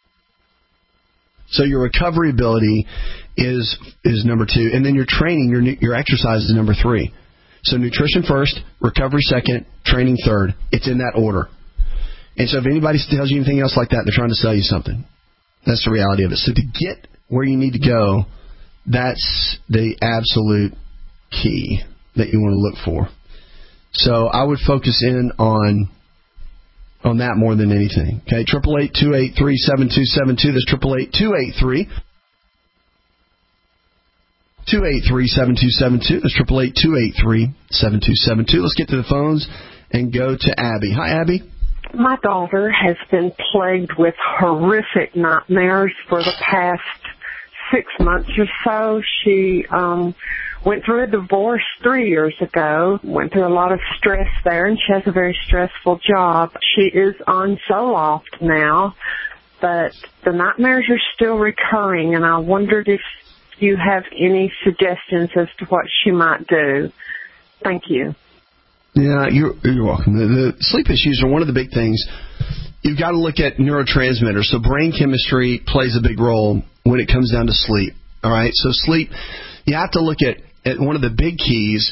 So your recovery ability is is number two. And then your training, your your exercise is number three. So nutrition first, recovery second, training third. It's in that order. And so if anybody tells you anything else like that, they're trying to sell you something. That's the reality of it. So to get where you need to go, that's the absolute key that you want to look for. So I would focus in on on that more than anything. Okay, triple eight two eight three seven two seven two. That's triple eight two eight three two eight three seven two seven two. That's triple eight two eight three seven two seven two. Let's get to the phones and go to Abby. Hi, Abby. My daughter has been plagued with horrific nightmares for the past six months or so. She um went through a divorce three years ago, went through a lot of stress there, and she has a very stressful job. She is on Zoloft now, but the nightmares are still recurring, and I wondered if you have any suggestions as to what she might do. Thank you. Yeah, you're, you're welcome. The, the sleep issues are one of the big things. You've got to look at neurotransmitters. So brain chemistry plays a big role when it comes down to sleep. All right? So sleep, you have to look at, at one of the big keys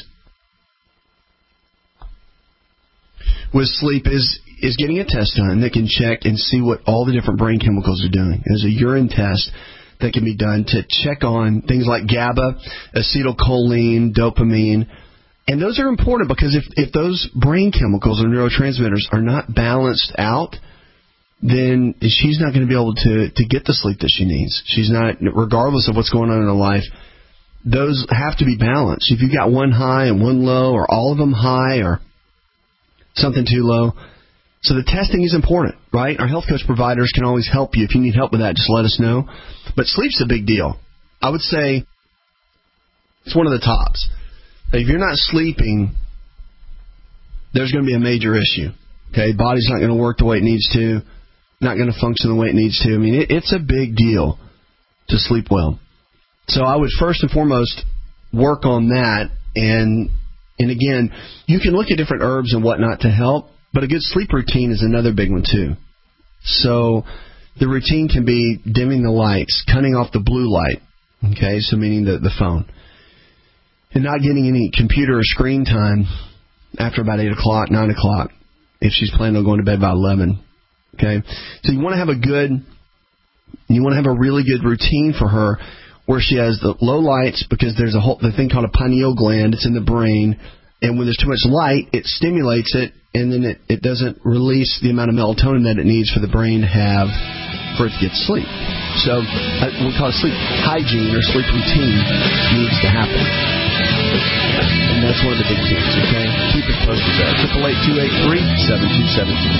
with sleep is is getting a test done that can check and see what all the different brain chemicals are doing. There's a urine test that can be done to check on things like GABA, acetylcholine, dopamine. And those are important because if, if those brain chemicals or neurotransmitters are not balanced out, then she's not going to be able to, to get the sleep that she needs. She's not, regardless of what's going on in her life, those have to be balanced. If you've got one high and one low, or all of them high, or something too low. So the testing is important, right? Our health coach providers can always help you. If you need help with that, just let us know. But sleep's a big deal. I would say it's one of the tops. If you're not sleeping, there's going to be a major issue. Okay, body's not going to work the way it needs to, not going to function the way it needs to. I mean, it, it's a big deal to sleep well. So I would first and foremost work on that. And and again, you can look at different herbs and whatnot to help, but a good sleep routine is another big one too. So the routine can be dimming the lights, cutting off the blue light. Okay, so meaning the, the phone. And not getting any computer or screen time after about eight o'clock, nine o'clock, if she's planning on going to bed by eleven. Okay? So you want to have a good, you want to have a really good routine for her where she has the low lights, because there's a whole the thing called a pineal gland. It's in the brain. And when there's too much light, it stimulates it, and then it, it doesn't release the amount of melatonin that it needs for the brain to have for it to get sleep. So uh, we call it sleep hygiene or sleep routine needs to happen. And that's one of the big things, okay? Keep it posted there. eight eight eight, two eight three, seven two seven two.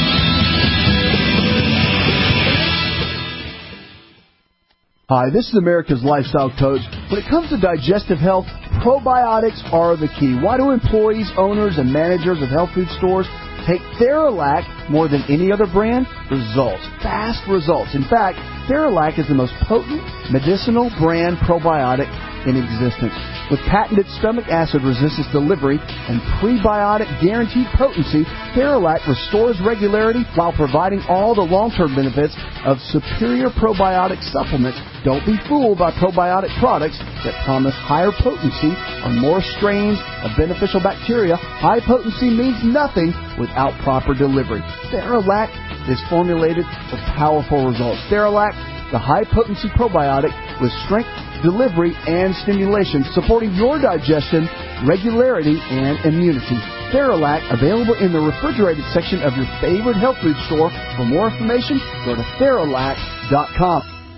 Hi, this is America's Lifestyle Coach. When it comes to digestive health, probiotics are the key. Why do employees, owners, and managers of health food stores take Theralac more than any other brand? Results. Fast results. In fact, Theralac is the most potent medicinal brand probiotic in existence. With patented stomach acid resistance delivery and prebiotic guaranteed potency, Theralac restores regularity while providing all the long-term benefits of superior probiotic supplements. Don't be fooled by probiotic products that promise higher potency or more strains of beneficial bacteria. High potency means nothing without proper delivery. Theralac is formulated for powerful results. Theralac, the high-potency probiotic with strength, delivery, and stimulation, supporting your digestion, regularity, and immunity. Theralac, available in the refrigerated section of your favorite health food store. For more information, go to Theralac dot com.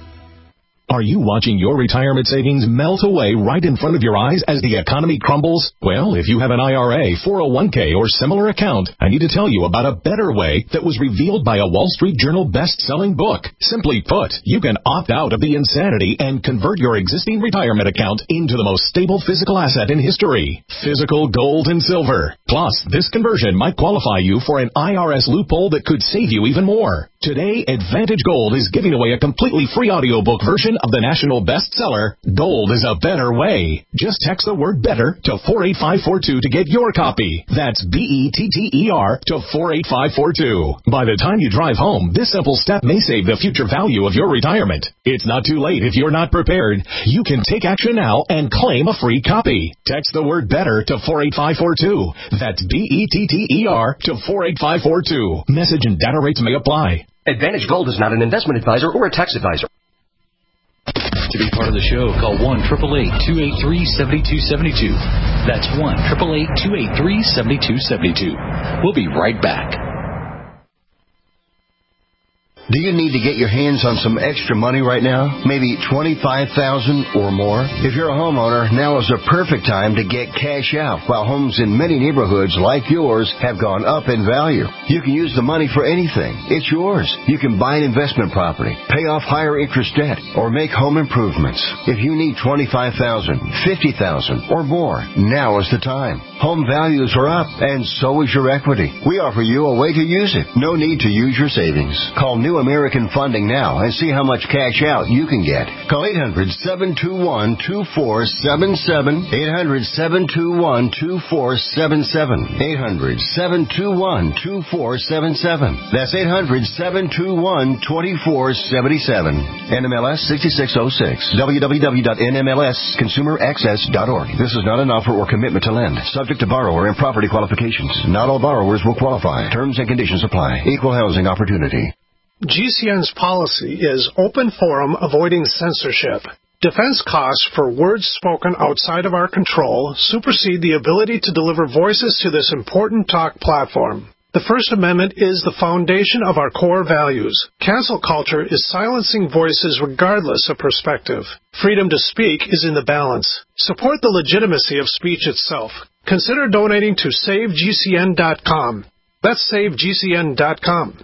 Are you watching your retirement savings melt away right in front of your eyes as the economy crumbles? Well, if you have an I R A, four oh one k, or similar account, I need to tell you about a better way that was revealed by a Wall Street Journal best-selling book. Simply put, you can opt out of the insanity and convert your existing retirement account into the most stable physical asset in history, physical gold and silver. Plus, this conversion might qualify you for an I R S loophole that could save you even more. Today, Advantage Gold is giving away a completely free audiobook version of the national bestseller, Gold is a Better Way. Just text the word better to four eight five four two to get your copy. That's B E T T E R to four eight five four two. By the time you drive home, this simple step may save the future value of your retirement. It's not too late if you're not prepared. You can take action now and claim a free copy. Text the word better to four eight five four two. That's B E T T E R to four eight five four two. Message and data rates may apply. Advantage Gold is not an investment advisor or a tax advisor. To be part of the show, call one eight eight eight, two eight three, seven two seven two. That's one eight eight eight, two eight three, seven two seven two. We'll be right back. Do you need to get your hands on some extra money right now? Maybe twenty-five thousand dollars or more? If you're a homeowner, now is the perfect time to get cash out. While homes in many neighborhoods like yours have gone up in value, you can use the money for anything. It's yours. You can buy an investment property, pay off higher interest debt, or make home improvements. If you need twenty-five thousand dollars, fifty thousand dollars, or more, now is the time. Home values are up, and so is your equity. We offer you a way to use it. No need to use your savings. Call New American Funding now and see how much cash out you can get. Call eight hundred, seven two one, two four seven seven, eight hundred, seven two one, two four seven seven, eight hundred, seven two one, two four seven seven. That's eight hundred, seven two one, two four seven seven. N M L S sixty-six oh six. w w w dot n m l s consumer access dot org. This is not an offer or commitment to lend. Subject to borrower and property qualifications. Not all borrowers will qualify. Terms and conditions apply. Equal housing opportunity. G C N's policy is open forum, avoiding censorship. Defense costs for words spoken outside of our control supersede the ability to deliver voices to this important talk platform. The First Amendment is the foundation of our core values. Cancel culture is silencing voices regardless of perspective. Freedom to speak is in the balance. Support the legitimacy of speech itself. Consider donating to save G C N dot com. That's save G C N dot com.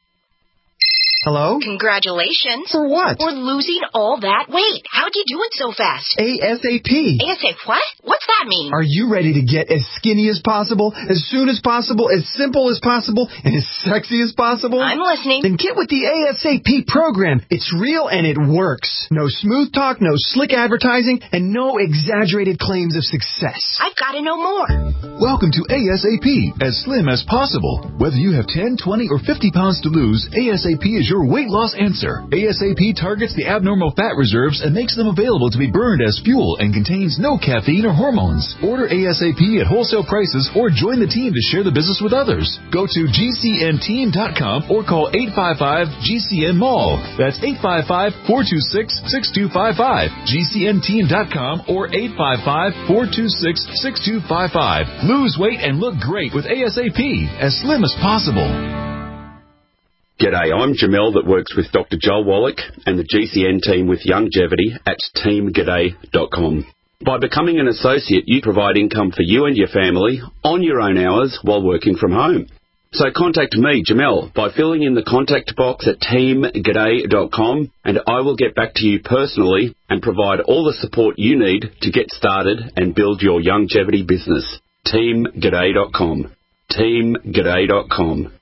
Hello? Congratulations. For what? For losing all that weight. How'd you do it so fast? ASAP. ASAP what? What's that mean? Are you ready to get as skinny as possible, as soon as possible, as simple as possible, and as sexy as possible? I'm listening. Then get with the ASAP program. It's real and it works. No smooth talk, no slick advertising, and no exaggerated claims of success. I've got to know more. Welcome to ASAP, as slim as possible. Whether you have ten, twenty, or fifty pounds to lose, ASAP is your weight loss answer. ASAP targets the abnormal fat reserves and makes them available to be burned as fuel and contains no caffeine or hormones. Order ASAP at wholesale prices or join the team to share the business with others. Go to G C N team dot com or call eight five five G C N mall. That's eight five five, four two six, six two five five. G C N team dot com or eight five five, four two six, six two five five. Lose weight and look great with ASAP, as slim as possible. G'day, I'm Jamel that works with Doctor Joel Wallach and the G C N team with Longevity at team g'day dot com. By becoming an associate, you provide income for you and your family on your own hours while working from home. So contact me, Jamel, by filling in the contact box at team g'day dot com, and I will get back to you personally and provide all the support you need to get started and build your longevity business. team g'day dot com. team g'day dot com.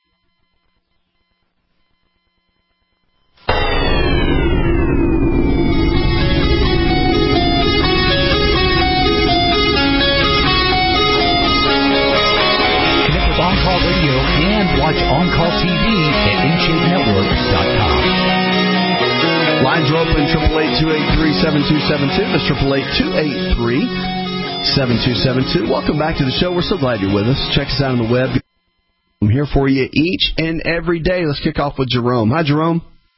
On-Call Radio and watch On-Call T V at in shape network dot com. Lines are open, eight eight eight, two eight three, seven two seven two. That's eight eight eight, two eight three, seven two seven two. Welcome back to the show. We're so glad you're with us. Check us out on the web. I'm here for you each and every day. Let's kick off with Jerome. Hi, Jerome.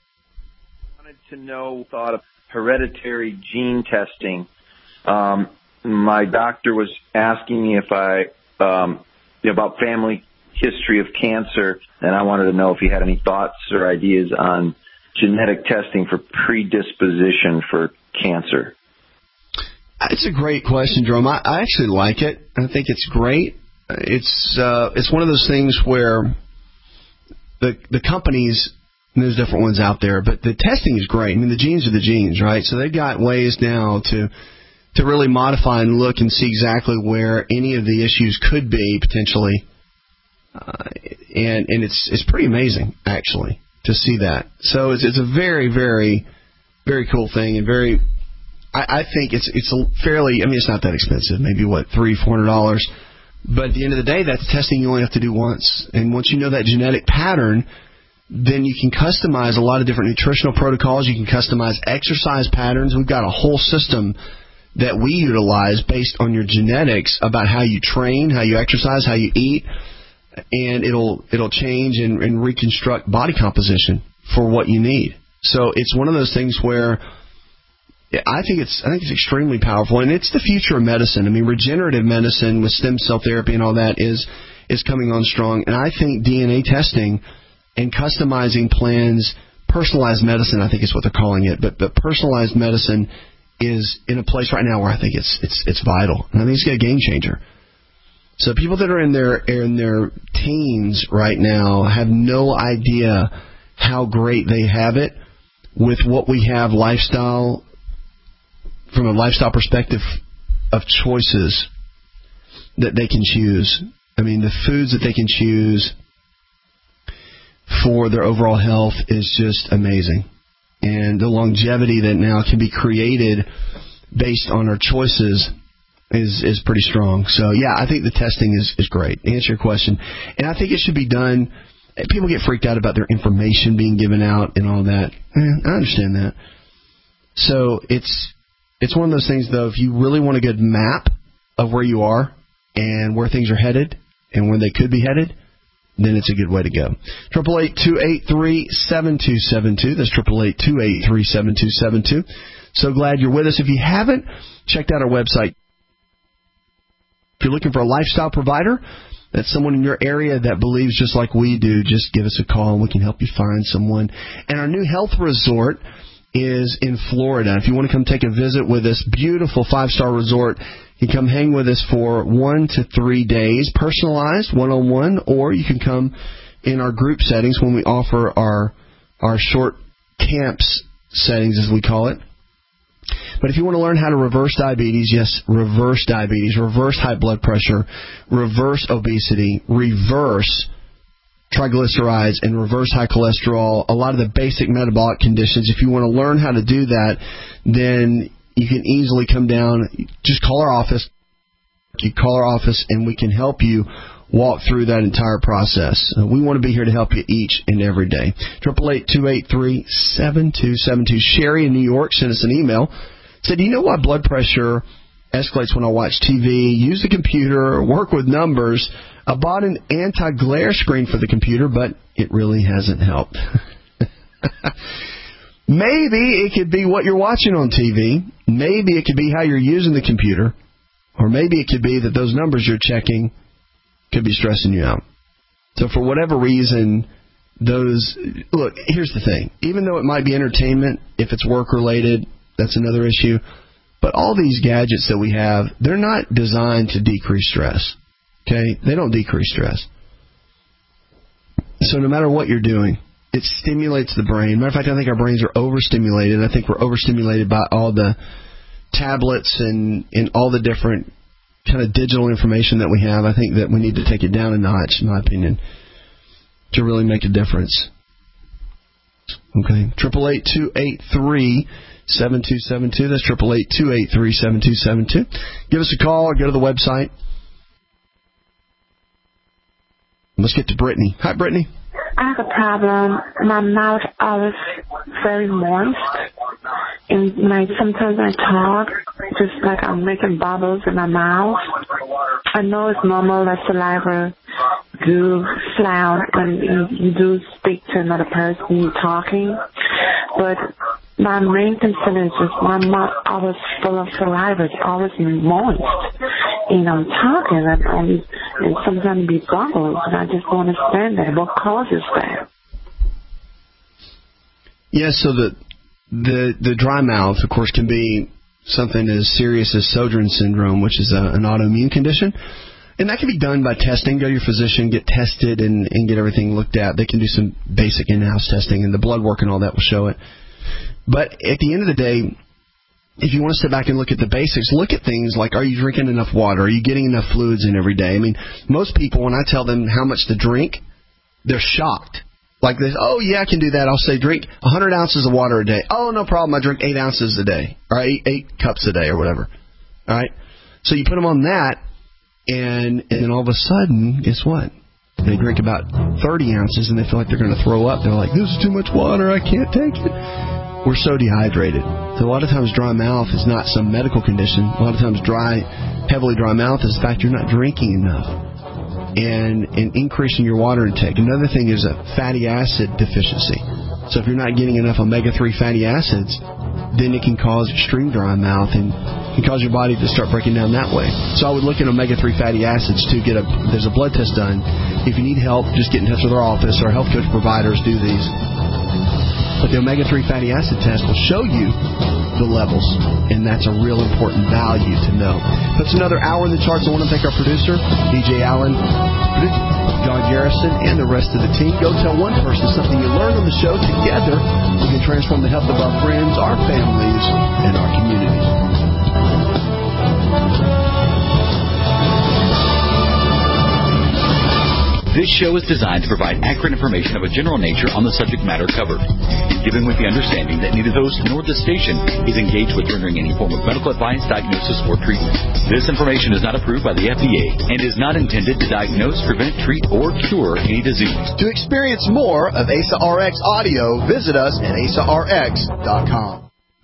I wanted to know, thought of hereditary gene testing. Um, my doctor was asking me if I... Um, about family history of cancer, and I wanted to know if you had any thoughts or ideas on genetic testing for predisposition for cancer. It's a great question, Jerome. I, I actually like it. I think it's great. It's uh, it's one of those things where the the companies, and there's different ones out there, but the testing is great. I mean, the genes are the genes, right? So they've got ways now to to really modify and look and see exactly where any of the issues could be potentially. Uh, and and it's it's pretty amazing, actually, to see that. So it's it's a very, very, very cool thing, and very, I, I think it's it's a fairly, I mean, it's not that expensive, maybe, what, three, four hundred dollars. But at the end of the day, that's testing you only have to do once. And once you know that genetic pattern, then you can customize a lot of different nutritional protocols. You can customize exercise patterns. We've got a whole system that we utilize based on your genetics about how you train, how you exercise, how you eat, and it'll it'll change and, and reconstruct body composition for what you need. So it's one of those things where I think it's I think it's extremely powerful, and it's the future of medicine. I mean, regenerative medicine with stem cell therapy and all that is is coming on strong, and I think D N A testing and customizing plans, personalized medicine, I think is what they're calling it, but but personalized medicine is in a place right now where I think it's it's it's vital, and I think it's a game changer. So people that are in their in their teens right now have no idea how great they have it with what we have lifestyle from a lifestyle perspective of choices that they can choose. I mean, the foods that they can choose for their overall health is just amazing. And the longevity that now can be created based on our choices is is pretty strong. So, yeah, I think the testing is, is great. To answer your question. And I think it should be done. People get freaked out about their information being given out and all that. Eh, I understand that. So it's it's one of those things, though, if you really want a good map of where you are and where things are headed and where they could be headed, then it's a good way to go. eight eight eight, two eight three, seven two seven two. That's eight eight eight, two eight three, seven two seven two. So glad you're with us. If you haven't checked out our website, if you're looking for a lifestyle provider, that's someone in your area that believes just like we do, just give us a call and we can help you find someone. And our new health resort is in Florida. If you want to come take a visit with this beautiful five-star resort, you can come hang with us for one to three days, personalized, one-on-one, or you can come in our group settings when we offer our our short camps settings, as we call it. But if you want to learn how to reverse diabetes, yes, reverse diabetes, reverse high blood pressure, reverse obesity, reverse triglycerides, and reverse high cholesterol, a lot of the basic metabolic conditions, if you want to learn how to do that, then you can easily come down, just call our office. You call our office and we can help you walk through that entire process. Uh, we want to be here to help you each and every day. eight eight eight, two eight three, seven two seven two. Sherry in New York sent us an email. Said, do you know why blood pressure escalates when I watch T V, use the computer, work with numbers? I bought an anti-glare screen for the computer, but it really hasn't helped. Maybe it could be what you're watching on T V. Maybe it could be how you're using the computer. Or maybe it could be that those numbers you're checking could be stressing you out. So for whatever reason, those... Look, here's the thing. Even though it might be entertainment, if it's work-related, that's another issue. But all these gadgets that we have, they're not designed to decrease stress. Okay? They don't decrease stress. So no matter what you're doing, it stimulates the brain. Matter of fact, I think our brains are overstimulated. I think we're overstimulated by all the tablets and, and all the different kind of digital information that we have. I think that we need to take it down a notch, in my opinion, to really make a difference. Okay, eight eight eight, two eight three, seven two seven two. That's eight eight eight, two eight three, seven two seven two. Give us a call or go to the website. Let's get to Brittany. Hi, Brittany. I have a problem. My mouth always very moist. And like sometimes I talk, just like I'm making bubbles in my mouth. I know it's normal that saliva do flow when you, you do speak to another person, you're talking. But my main concern is just my mouth always full of saliva. It's always moist. And I'm talking and, and, and sometimes be bubbles. And I just don't understand that. What causes that? Yeah, so the the the dry mouth, of course, can be something as serious as Sjogren's syndrome, which is a, an autoimmune condition. And that can be done by testing. Go to your physician, get tested, and, and get everything looked at. They can do some basic in-house testing, and the blood work and all that will show it. But at the end of the day, if you want to sit back and look at the basics, look at things like, are you drinking enough water? Are you getting enough fluids in every day? I mean, most people, when I tell them how much to drink, they're shocked. Like this, oh, yeah, I can do that. I'll say drink one hundred ounces of water a day. Oh, no problem. I drink eight ounces a day, or eight, eight cups a day or whatever. All right? So you put them on that, and, and then all of a sudden, guess what? They drink about thirty ounces, and they feel like they're going to throw up. They're like, this is too much water. I can't take it. We're so dehydrated. So a lot of times dry mouth is not some medical condition. A lot of times dry, heavily dry mouth is the fact you're not drinking enough. And, and increasing your water intake. Another thing is a fatty acid deficiency. So if you're not getting enough omega three fatty acids, then it can cause extreme dry mouth and can cause your body to start breaking down that way. So I would look at omega three fatty acids to get a, there's a blood test done. If you need help, just get in touch with our office. Our health coach providers do these. But the omega three fatty acid test will show you the levels, and that's a real important value to know. That's another hour in the charts. I want to thank our producer, D J Allen, John Garrison, and the rest of the team. Go tell one person something you learned on the show. Together, we can transform the health of our friends, our families, and our communities. This show is designed to provide accurate information of a general nature on the subject matter covered, given with the understanding that neither host nor the station is engaged with rendering any form of medical advice, diagnosis, or treatment. This information is not approved by the F D A and is not intended to diagnose, prevent, treat, or cure any disease. To experience more of A S A R X audio, visit us at A S A R X dot com.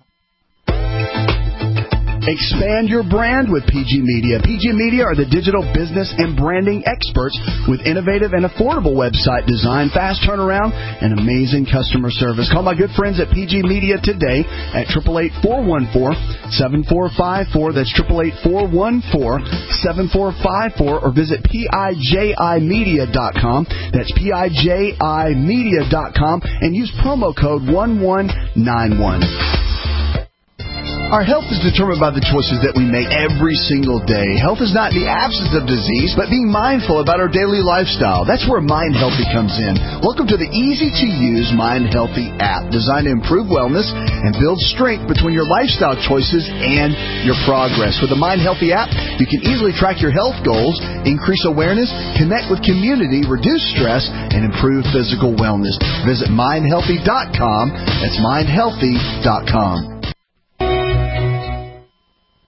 Expand your brand with P G Media. P G Media are the digital business and branding experts with innovative and affordable website design, fast turnaround, and amazing customer service. Call my good friends at P G Media today at eight eight eight, four one four, seven four five four. That's eight eight eight, four one four, seven four five four. Or visit P I J I media dot com. That's P I J I media dot com and use promo code one one nine one. Our health is determined by the choices that we make every single day. Health is not the absence of disease, but being mindful about our daily lifestyle. That's where Mind Healthy comes in. Welcome to the easy-to-use Mind Healthy app, designed to improve wellness and build strength between your lifestyle choices and your progress. With the Mind Healthy app, you can easily track your health goals, increase awareness, connect with community, reduce stress, and improve physical wellness. Visit mind healthy dot com. That's mind healthy dot com.